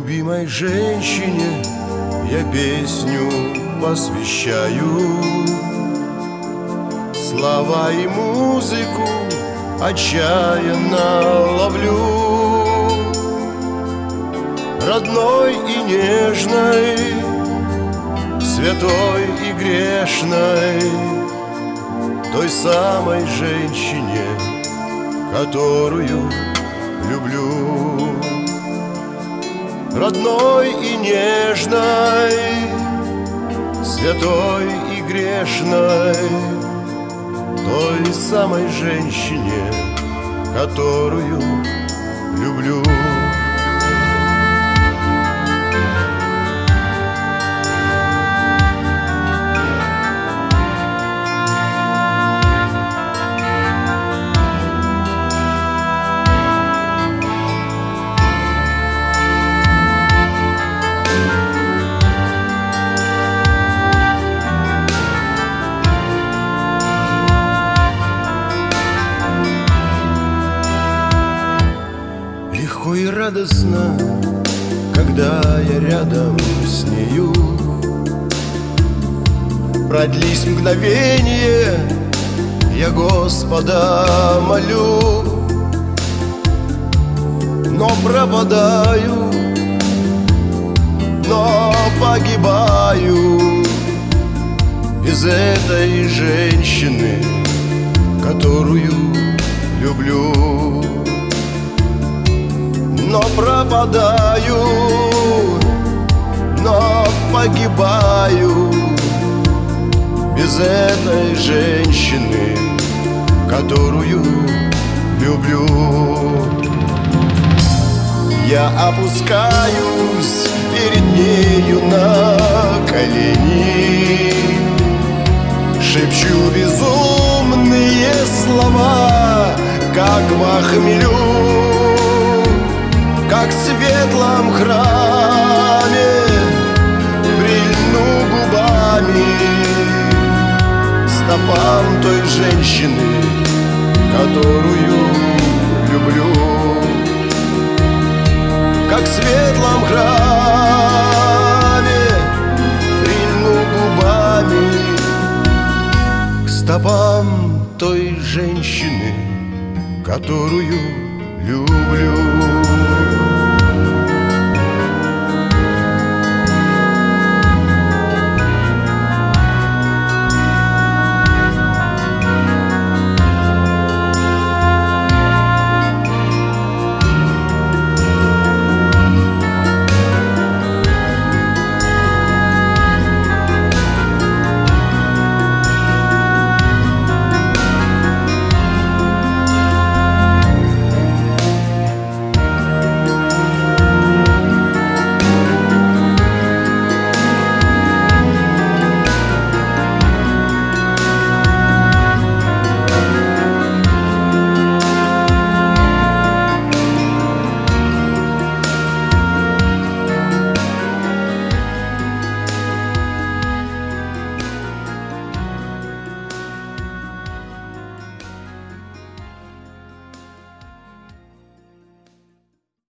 Любимой женщине я песню посвящаю, слова и музыку отчаянно ловлю. Родной и нежной, святой и грешной, той самой женщине, которую люблю. Родной и нежной, святой и грешной, той самой женщине, которую люблю. Легко и радостно, когда я рядом с нею. Продлись мгновение, я Господа молю. Но пропадаю, но погибаю без этой женщины, которую люблю. Но пропадаю, но погибаю без этой женщины, которую люблю. Я опускаюсь перед нею на колени, шепчу безумные слова, как во хмелю. Как в светлом храме прильну губами к стопам той женщины, которую люблю. Как в светлом храме прильну губами к стопам той женщины, которую люблю.